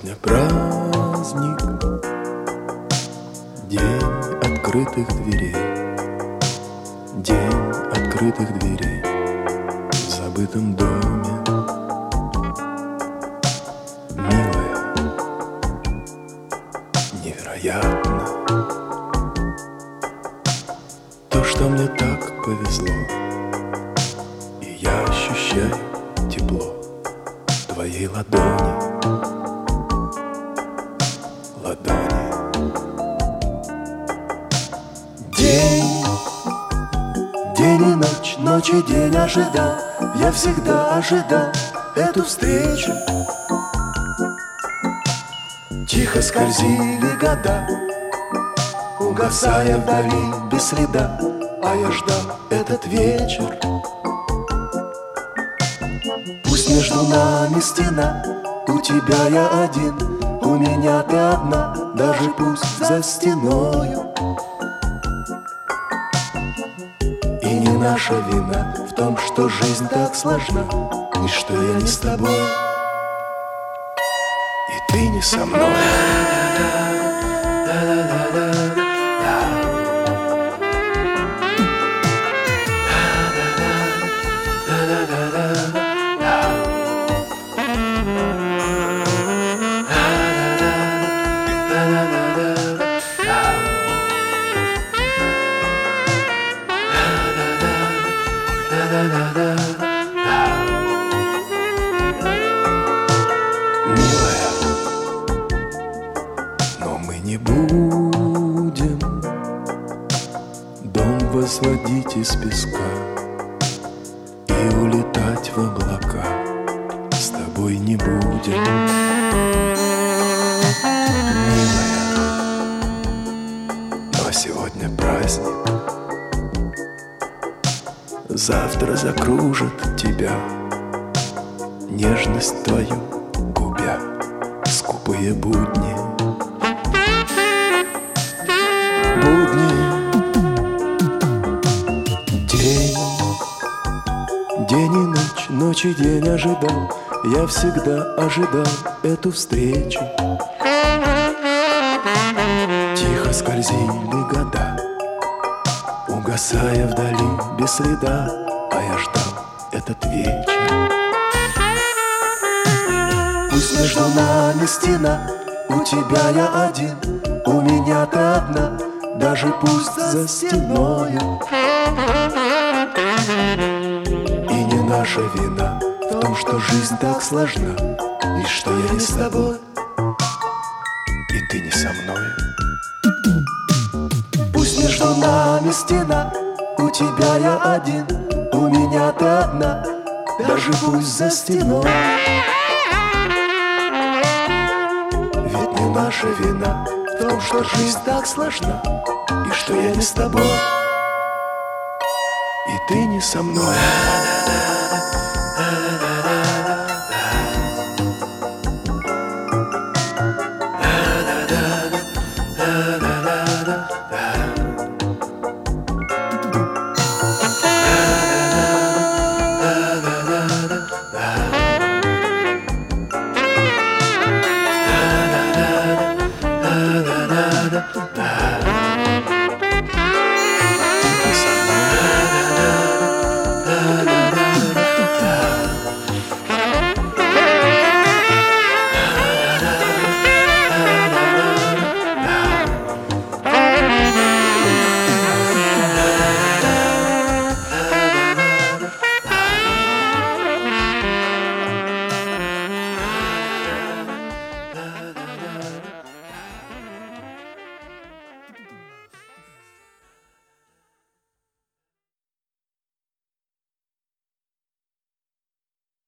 Сегодня праздник, день открытых дверей, день открытых дверей в забытом доме. Милая, невероятно то, что мне так повезло, и я ощущаю тепло твоей ладони. День и ночь, ночь и день ожидал, я всегда ожидал эту встречу. Тихо скользили года, угасая вдали без следа, а я ждал этот вечер. Пусть между нами стена, у тебя я один, у меня ты одна, даже пусть за стеною. И не наша вина в том, что жизнь так сложна, и что я не с тобой, и ты не со мной. Милая, но мы не будем дом возводить из песка и улетать в облака. С тобой не будем, милая, но сегодня праздник. Завтра закружит тебя нежность твою, губя скупые будни. День и ночь, ночь и день ожидал, я всегда ожидал эту встречу. Тихо скользили года, угасая вдали без следа, а я ждал этот вечер. Пусть между нами стена, у тебя я один, у меня ты одна, даже пусть за стеною. И не наша вина в том, что жизнь так сложна, и что я не с тобой, и ты не со мной. Пусть между нами стена, у тебя я один, у меня ты одна, даже пусть за стеной. Ведь не наша вина в том, что жизнь так сложна, и что я не с тобой, и ты не со мной.